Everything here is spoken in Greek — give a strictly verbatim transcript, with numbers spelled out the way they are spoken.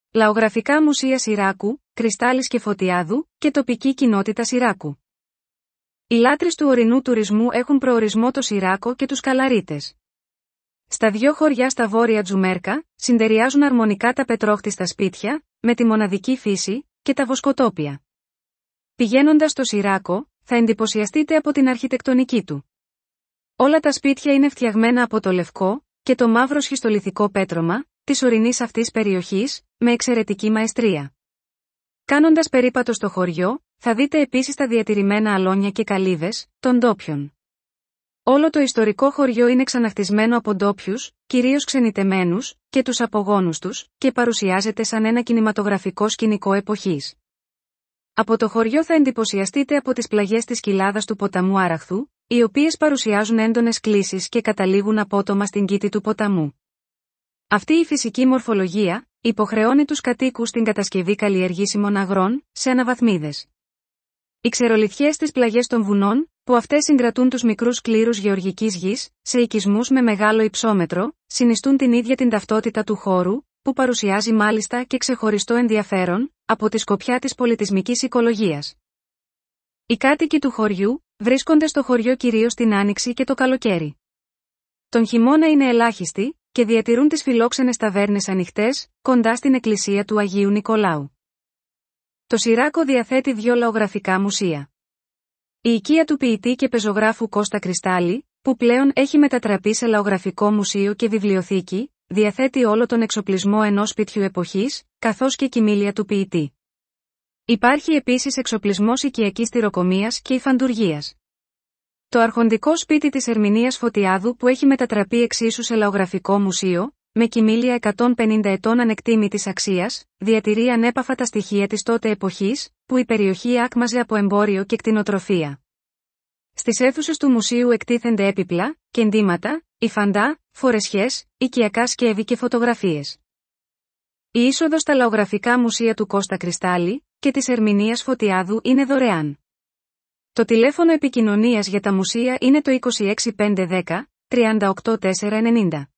Λαογραφικά μουσεία Συράκου, Κρυστάλλης και Φωτιάδου, και τοπική κοινότητα Συράκου. Οι λάτρεις του ορεινού τουρισμού έχουν προορισμό το Συράκο και τους Καλαρίτες. Στα δυο χωριά στα βόρεια Τζουμέρκα, συντεριάζουν αρμονικά τα πετρόχτιστα σπίτια, με τη μοναδική φύση, και τα βοσκοτόπια. Πηγαίνοντας στο Συράκο, θα εντυπωσιαστείτε από την αρχιτεκτονική του. Όλα τα σπίτια είναι φτιαγμένα από το λευκό και το μαύρο σχιστολιθικό πέτρωμα της ορεινής αυτής περιοχής, με εξαιρετική μαεστρία. Κάνοντας περίπατο στο χωριό, θα δείτε επίσης τα διατηρημένα αλόνια και καλύβες των ντόπιων. Όλο το ιστορικό χωριό είναι ξαναχτισμένο από ντόπιους, κυρίως ξενιτεμένους, και τους απογόνους τους, και παρουσιάζεται σαν ένα κινηματογραφικό σκηνικό εποχής. Από το χωριό θα εντυπωσιαστείτε από τις πλαγιές της κοιλάδας του ποταμού Άραχθου, οι οποίες παρουσιάζουν έντονες κλίσεις και καταλήγουν απότομα στην κήτη του ποταμού. Αυτή η φυσική μορφολογία υποχρεώνει τους κατοίκους στην κατασκευή καλλιεργήσιμων αγρών σε αναβαθμίδες. Οι ξερολιθιές στις πλαγιές των βουνών, που αυτές συγκρατούν τους μικρούς κλήρους γεωργικής γης, σε οικισμούς με μεγάλο υψόμετρο, συνιστούν την ίδια την ταυτότητα του χώρου, που παρουσιάζει μάλιστα και ξεχωριστό ενδιαφέρον, από τη σκοπιά της πολιτισμικής οικολογίας. Οι κάτοικοι του χωριού βρίσκονται στο χωριό κυρίως την άνοιξη και το καλοκαίρι. Τον χειμώνα είναι ελάχιστοι και διατηρούν τις φιλόξενες ταβέρνες ανοιχτές, κοντά στην εκκλησία του Αγίου Νικολάου. Το Συράκο διαθέτει δύο λαογραφικά μουσεία. Η οικία του ποιητή και πεζογράφου Κώστα Κρυστάλλη, που πλέον έχει μετατραπεί σε λαογραφικό μουσείο και βιβλιοθήκη, διαθέτει όλο τον εξοπλισμό ενός σπιτιού εποχής, καθώς και κοιμήλια του ποιητή. Υπάρχει επίσης εξοπλισμός οικιακής στηροκομείας και υφαντουργίας. Το αρχοντικό σπίτι της Ερμηνείας Φωτιάδου, που έχει μετατραπεί εξίσου σε λαογραφικό μουσείο, με κοιμήλια εκατόν πενήντα ετών ανεκτήμητης αξίας, διατηρεί ανέπαφα τα στοιχεία της τότε εποχής, που η περιοχή άκμαζε από εμπόριο και κτηνοτροφία. Στις αίθουσες του μουσείου εκτίθενται έπιπλα, κεντήματα, υφαντά, φορεσιές, οικιακά σκεύη και φωτογραφίες. Η είσοδος στα λαογραφικά μουσεία του Κώστα Κρυστάλλη και της Ερμηνείας Φωτιάδου είναι δωρεάν. Το τηλέφωνο επικοινωνίας για τα μουσεία είναι το είκοσι έξι πεντακόσια δέκα τριάντα οκτώ τετρακόσια ενενήντα.